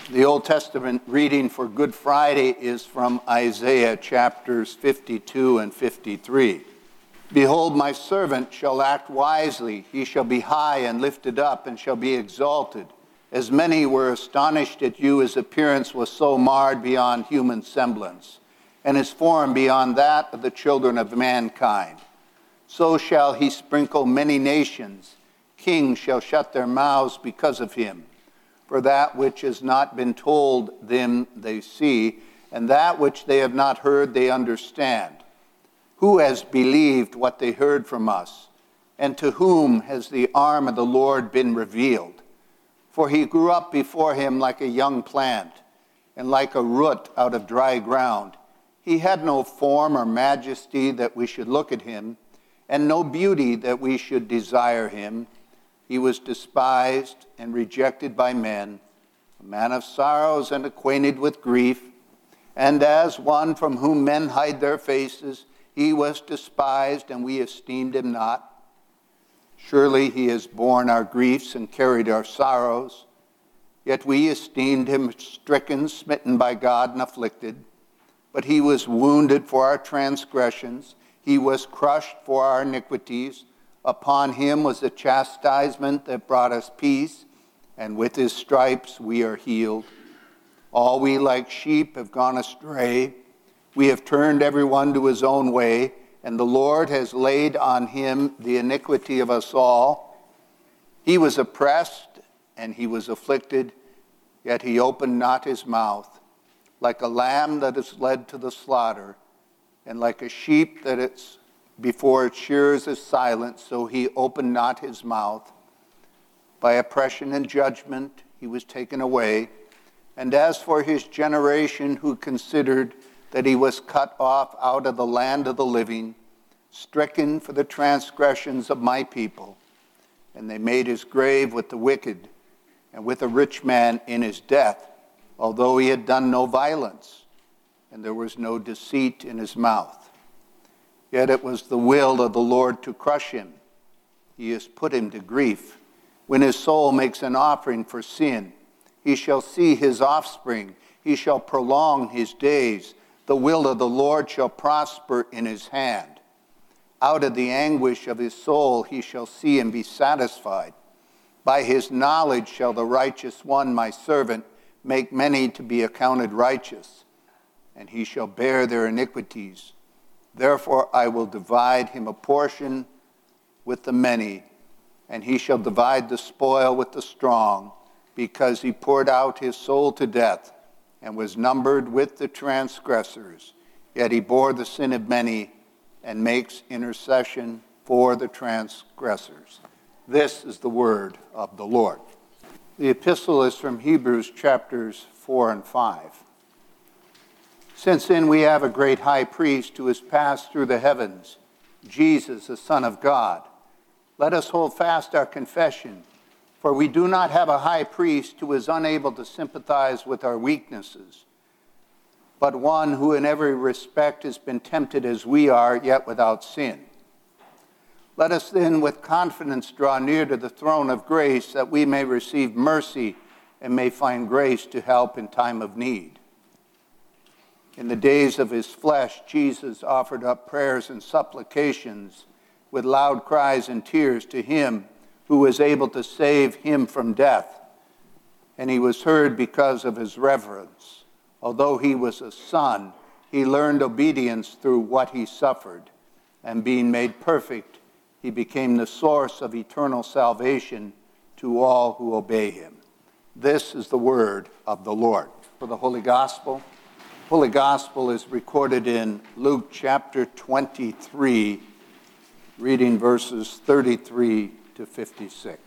The Old Testament reading for Good Friday is from Isaiah chapters 52 and 53. Behold, my servant shall act wisely. He shall be high and lifted up and shall be exalted. As many were astonished at you, his appearance was so marred beyond human semblance, and his form beyond that of the children of mankind. So shall he sprinkle many nations. Kings shall shut their mouths because of him. For that which has not been told them they see, and that which they have not heard they understand. Who has believed what they heard from us? And to whom has the arm of the Lord been revealed? For he grew up before him like a young plant, and like a root out of dry ground. He had no form or majesty that we should look at him, and no beauty that we should desire him. He was despised and rejected by men, a man of sorrows and acquainted with grief. And as one from whom men hide their faces, he was despised, and we esteemed him not. Surely he has borne our griefs and carried our sorrows. Yet we esteemed him stricken, smitten by God, and afflicted. But he was wounded for our transgressions. He was crushed for our iniquities. Upon him was the chastisement that brought us peace, and with his stripes we are healed. All we like sheep have gone astray. We have turned everyone to his own way, and the Lord has laid on him the iniquity of us all. He was oppressed, and he was afflicted, yet he opened not his mouth. Like a lamb that is led to the slaughter, and like a sheep that is before its shearers is silent, so he opened not his mouth. By oppression and judgment he was taken away. And as for his generation, who considered that he was cut off out of the land of the living, stricken for the transgressions of my people. And they made his grave with the wicked, and with a rich man in his death, although he had done no violence, and there was no deceit in his mouth. Yet it was the will of the Lord to crush him. He has put him to grief. When his soul makes an offering for sin, he shall see his offspring. He shall prolong his days. The will of the Lord shall prosper in his hand. Out of the anguish of his soul he shall see and be satisfied. By his knowledge shall the righteous one, my servant, make many to be accounted righteous, and he shall bear their iniquities. Therefore I will divide him a portion with the many, and he shall divide the spoil with the strong, because he poured out his soul to death and was numbered with the transgressors. Yet he bore the sin of many and makes intercession for the transgressors. This is the word of the Lord. The epistle is from Hebrews chapters 4 and 5. Since then we have a great high priest who has passed through the heavens, Jesus, the Son of God. Let us hold fast our confession, for we do not have a high priest who is unable to sympathize with our weaknesses, but one who in every respect has been tempted as we are, yet without sin. Let us then with confidence draw near to the throne of grace, that we may receive mercy and may find grace to help in time of need. In the days of his flesh, Jesus offered up prayers and supplications with loud cries and tears to him who was able to save him from death. And he was heard because of his reverence. Although he was a son, he learned obedience through what he suffered. And being made perfect, he became the source of eternal salvation to all who obey him. This is the word of the Lord. For the Holy Gospel. Holy Gospel is recorded in Luke chapter 23, reading verses 33 to 56.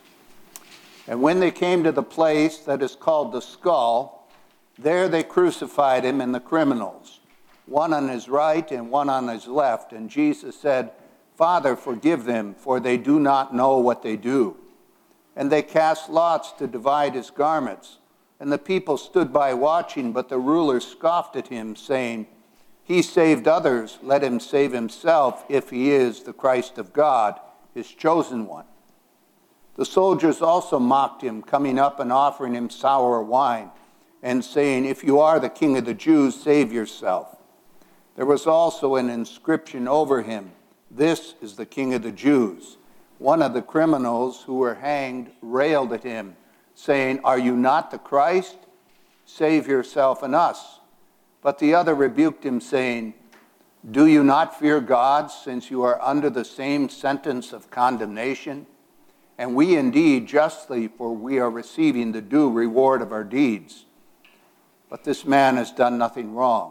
And when they came to the place that is called the Skull, there they crucified him and the criminals, one on his right and one on his left. And Jesus said, Father, forgive them, for they do not know what they do. And they cast lots to divide his garments. And the people stood by watching, but the rulers scoffed at him, saying, He saved others, let him save himself, if he is the Christ of God, his chosen one. The soldiers also mocked him, coming up and offering him sour wine. and saying, "If you are the King of the Jews, save yourself." There was also an inscription over him, "This is the King of the Jews." One of the criminals who were hanged railed at him, saying, "Are you not the Christ? Save yourself and us." But the other rebuked him, saying, "Do you not fear God, since you are under the same sentence of condemnation? And we indeed justly, for we are receiving the due reward of our deeds. But this man has done nothing wrong."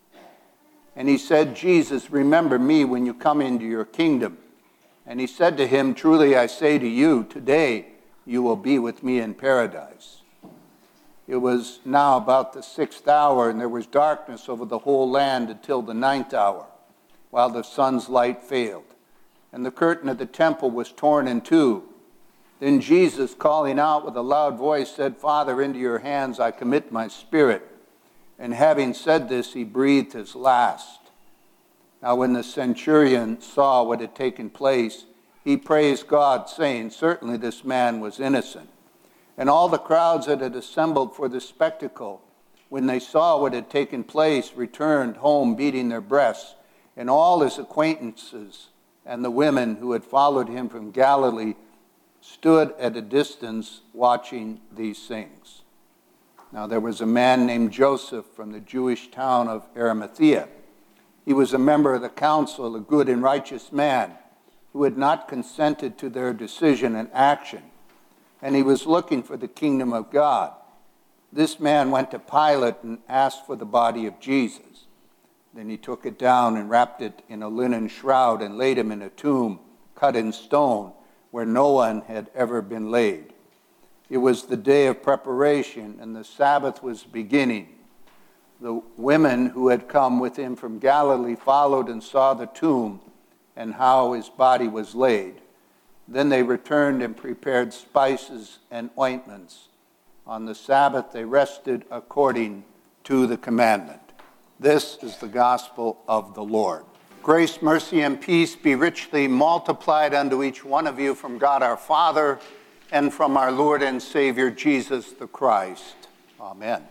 And he said, "Jesus, remember me when you come into your kingdom." And he said to him, "Truly I say to you, today you will be with me in paradise." It was now about the 6th hour, and there was darkness over the whole land until the 9th hour, while the sun's light failed. And the curtain of the temple was torn in two. Then Jesus, calling out with a loud voice, said, "Father, into your hands I commit my spirit." And having said this, he breathed his last. Now when the centurion saw what had taken place, he praised God, saying, "Certainly this man was innocent." And all the crowds that had assembled for the spectacle, when they saw what had taken place, returned home beating their breasts. And all his acquaintances and the women who had followed him from Galilee stood at a distance watching these things. Now there was a man named Joseph from the Jewish town of Arimathea. He was a member of the council, a good and righteous man, who had not consented to their decision and action. And he was looking for the kingdom of God. This man went to Pilate and asked for the body of Jesus. Then he took it down and wrapped it in a linen shroud and laid him in a tomb cut in stone where no one had ever been laid. It was the day of preparation, and the Sabbath was beginning. The women who had come with him from Galilee followed and saw the tomb and how his body was laid. Then they returned and prepared spices and ointments. On the Sabbath they rested according to the commandment. This is the gospel of the Lord. Grace, mercy, and peace be richly multiplied unto each one of you from God our Father and from our Lord and Savior Jesus the Christ. Amen.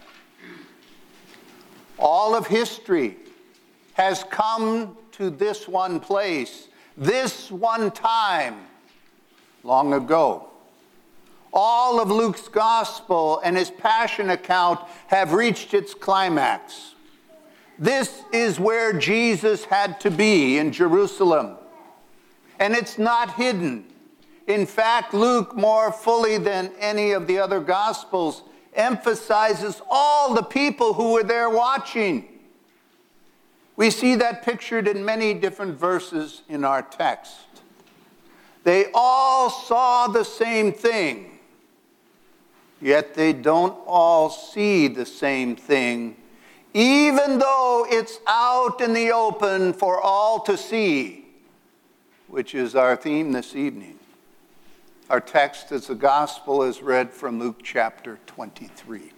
All of history has come to this one place, this one time, long ago. All of Luke's gospel and his passion account have reached its climax. This is where Jesus had to be, in Jerusalem. And it's not hidden. In fact, Luke, more fully than any of the other gospels, emphasizes all the people who were there watching. We see that pictured in many different verses in our text. They all saw the same thing, yet they don't all see the same thing, even though it's out in the open for all to see, which is our theme this evening. Our text is the gospel as read from Luke chapter 23.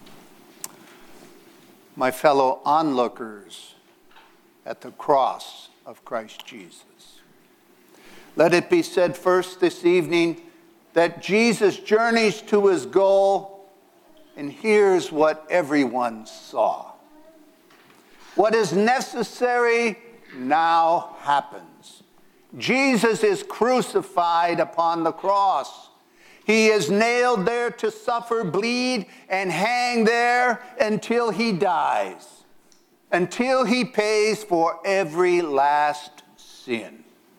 My fellow onlookers at the cross of Christ Jesus, let it be said first this evening that Jesus journeys to his goal, and here's what everyone saw. What is necessary now happens. Jesus is crucified upon the cross. He is nailed there to suffer, bleed, and hang there until he dies, until he pays for every last sin.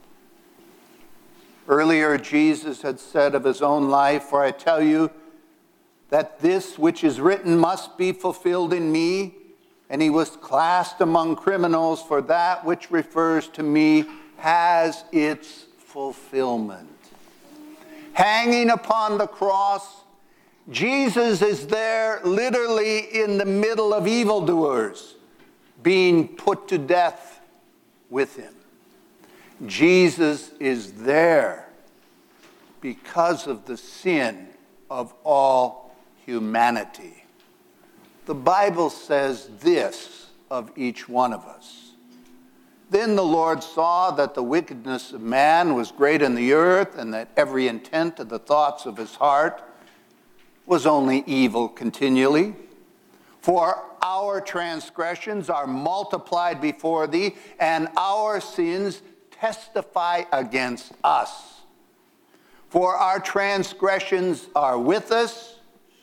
Earlier, Jesus had said of his own life, "For I tell you that this which is written must be fulfilled in me." And he was classed among criminals, for that which refers to me has its fulfillment. Hanging upon the cross, Jesus is there literally in the middle of evildoers, being put to death with him. Jesus is there because of the sin of all humanity. The Bible says this of each one of us. Then the Lord saw that the wickedness of man was great in the earth, and that every intent of the thoughts of his heart was only evil continually. For our transgressions are multiplied before thee, and our sins testify against us. For our transgressions are with us,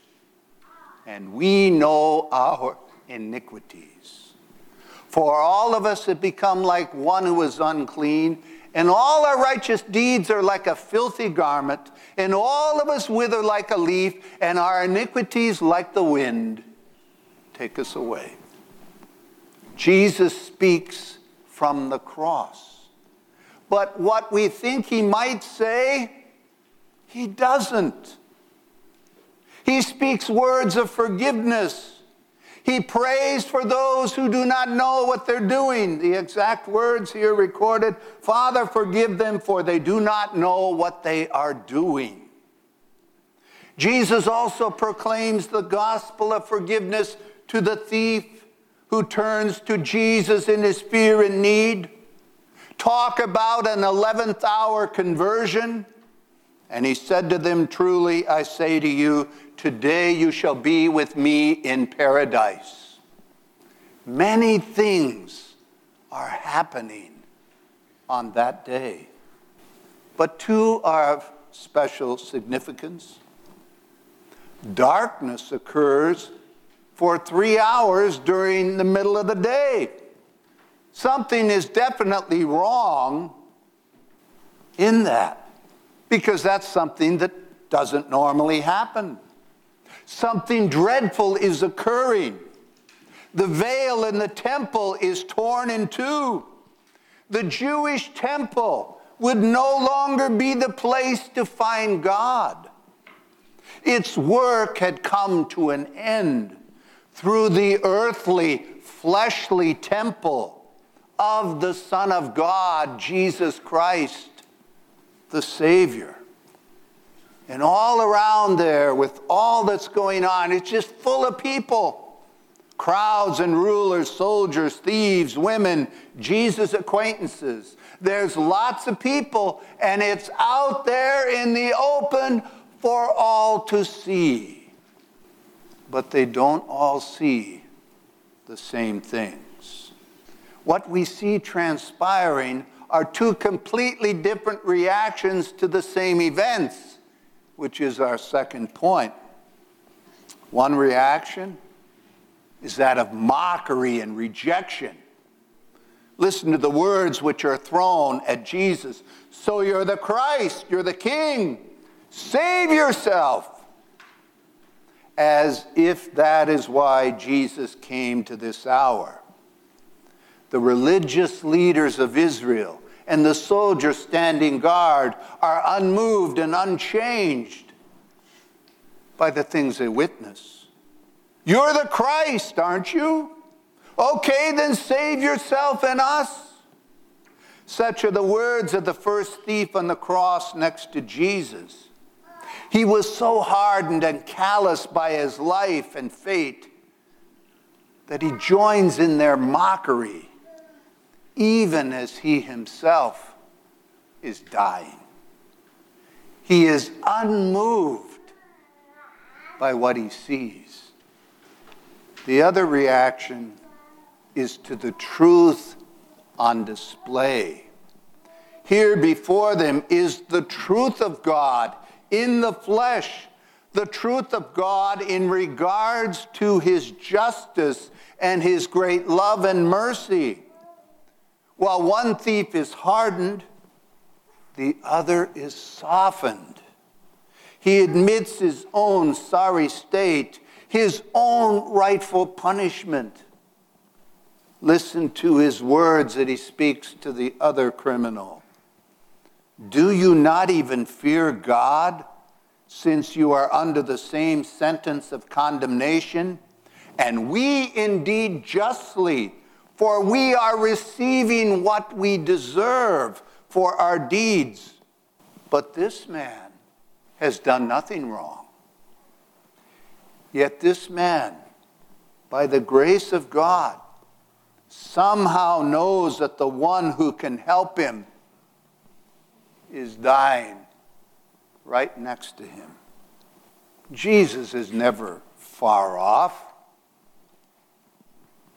and we know our iniquities. For all of us have become like one who is unclean, and all our righteous deeds are like a filthy garment, and all of us wither like a leaf, and our iniquities like the wind take us away. Jesus speaks from the cross. But what we think he might say, he doesn't. He speaks words of forgiveness. He prays for those who do not know what they're doing. The exact words here recorded, Father, forgive them, for they do not know what they are doing. Jesus also proclaims the gospel of forgiveness to the thief who turns to Jesus in his fear and need. Talk about an 11th hour conversion. And he said to them, truly, I say to you, today you shall be with me in paradise. Many things are happening on that day. But two are of special significance. Darkness occurs for 3 hours during the middle of the day. Something is definitely wrong in that, because that's something that doesn't normally happen. Something dreadful is occurring. The veil in the temple is torn in two. The Jewish temple would no longer be the place to find God. Its work had come to an end through the earthly, fleshly temple of the Son of God, Jesus Christ, the Savior. And all around there, with all that's going on, it's just full of people. Crowds and rulers, soldiers, thieves, women, Jesus' acquaintances. There's lots of people, and it's out there in the open for all to see. But they don't all see the same things. What we see transpiring are two completely different reactions to the same events, which is our second point. One reaction is that of mockery and rejection. Listen to the words which are thrown at Jesus. So you're the Christ, you're the King. Save yourself. As if that is why Jesus came to this hour. The religious leaders of Israel and the soldiers standing guard are unmoved and unchanged by the things they witness. You're the Christ, aren't you? Okay, then save yourself and us. Such are the words of the first thief on the cross next to Jesus. He was so hardened and calloused by his life and fate that he joins in their mockery, even as he himself is dying. He is unmoved by what he sees. The other reaction is to the truth on display. Here before them is the truth of God in the flesh, the truth of God in regards to his justice and his great love and mercy. While one thief is hardened, the other is softened. He admits his own sorry state, his own rightful punishment. Listen to his words that he speaks to the other criminal. Do you not even fear God, since you are under the same sentence of condemnation? And we indeed justly, for we are receiving what we deserve for our deeds. But this man has done nothing wrong. Yet this man, by the grace of God, somehow knows that the one who can help him is dying right next to him. Jesus is never far off.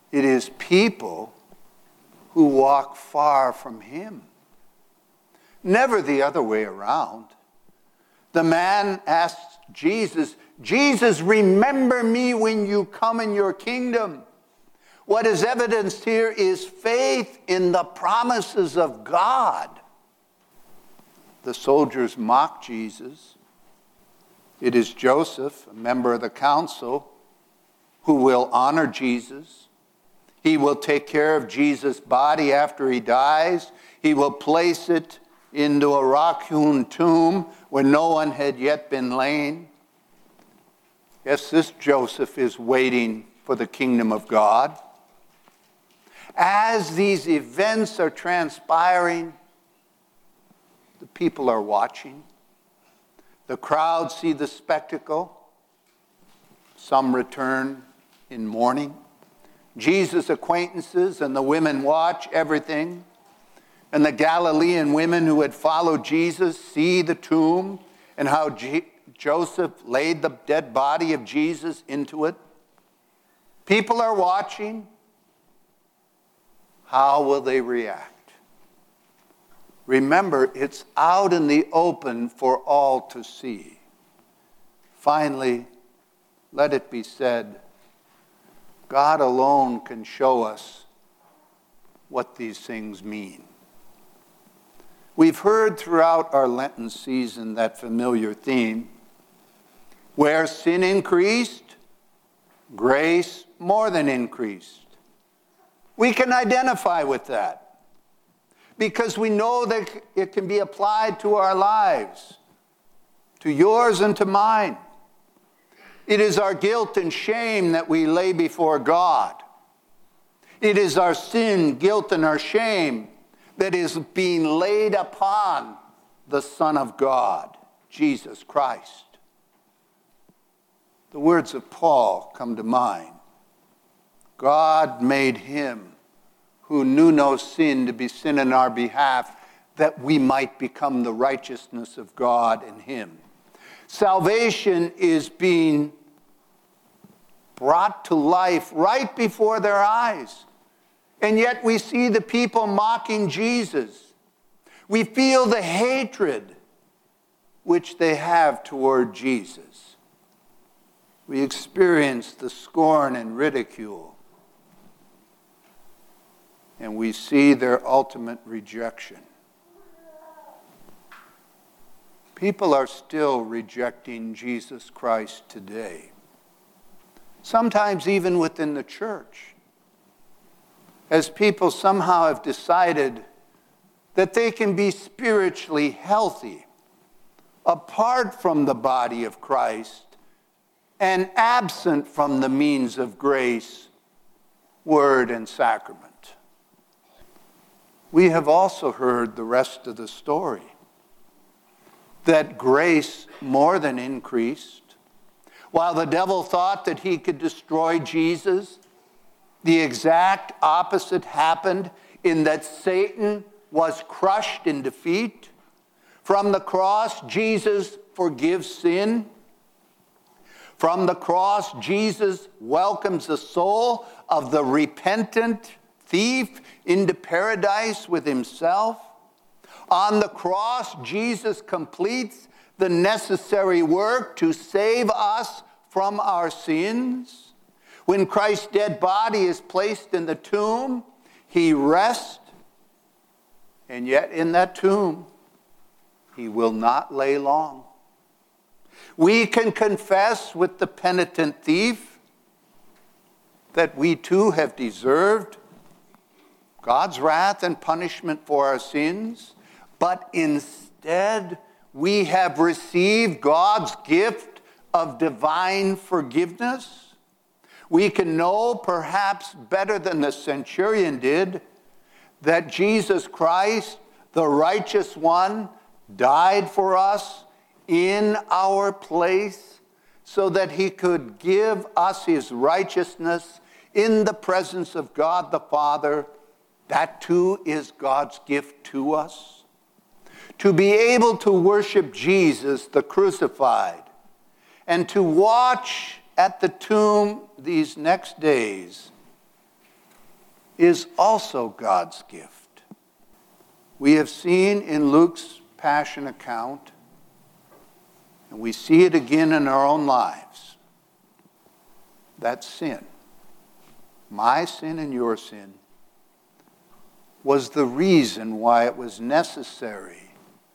It is people who walk far from him. Never the other way around. The man asked Jesus, Jesus, remember me when you come in your kingdom. What is evidenced here is faith in the promises of God. The soldiers mock Jesus. It is Joseph, a member of the council, who will honor Jesus. He will take care of Jesus' body after he dies. He will place it into a rock-hewn tomb where no one had yet been laid. Yes, this Joseph is waiting for the kingdom of God. As these events are transpiring, the people are watching. The crowd see the spectacle. Some return in mourning. Jesus' acquaintances and the women watch everything. And the Galilean women who had followed Jesus see the tomb and how Joseph laid the dead body of Jesus into it. People are watching. How will they react? Remember, it's out in the open for all to see. Finally, let it be said, God alone can show us what these things mean. We've heard throughout our Lenten season that familiar theme, where sin increased, grace more than increased. We can identify with that because we know that it can be applied to our lives, to yours and to mine. It is our guilt and shame that we lay before God. It is our sin, guilt, and our shame that is being laid upon the Son of God, Jesus Christ. The words of Paul come to mind. God made him who knew no sin to be sin in our behalf, that we might become the righteousness of God in him. Salvation is being brought to life right before their eyes. And yet we see the people mocking Jesus. We feel the hatred which they have toward Jesus. We experience the scorn and ridicule. And we see their ultimate rejection. People are still rejecting Jesus Christ today. Sometimes even within the church. As people somehow have decided that they can be spiritually healthy apart from the body of Christ and absent from the means of grace, word, and sacrament. We have also heard the rest of the story, that grace more than increased. While the devil thought that he could destroy Jesus, the exact opposite happened in that Satan was crushed in defeat. From the cross, Jesus forgives sin. From the cross, Jesus welcomes the soul of the repentant thief into paradise with himself. On the cross, Jesus completes the necessary work to save us from our sins. When Christ's dead body is placed in the tomb, he rests. And yet in that tomb, he will not lay long. We can confess with the penitent thief that we too have deserved God's wrath and punishment for our sins, but instead we have received God's gift of divine forgiveness. We can know, perhaps better than the centurion did, that Jesus Christ, the righteous one, died for us in our place so that he could give us his righteousness in the presence of God the Father. That too is God's gift to us. To be able to worship Jesus, the crucified, and to watch at the tomb these next days is also God's gift. We have seen in Luke's Passion account, and we see it again in our own lives, that sin, my sin and your sin, was the reason why it was necessary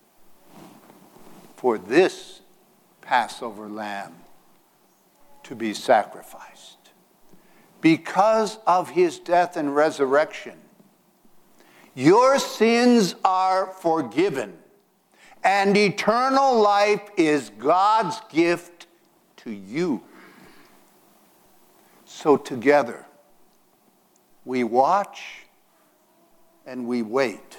for this Passover lamb to be sacrificed. Because of his death and resurrection, your sins are forgiven, and eternal life is God's gift to you. So together, we watch and we wait.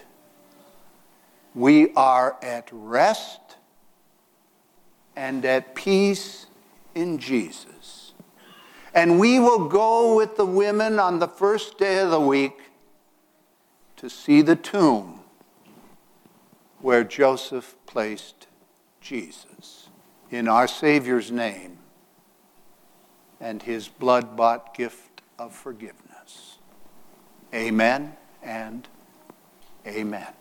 We are at rest and at peace in Jesus. And we will go with the women on the first day of the week to see the tomb where Joseph placed Jesus. In our Savior's name and his blood-bought gift of forgiveness. Amen and amen.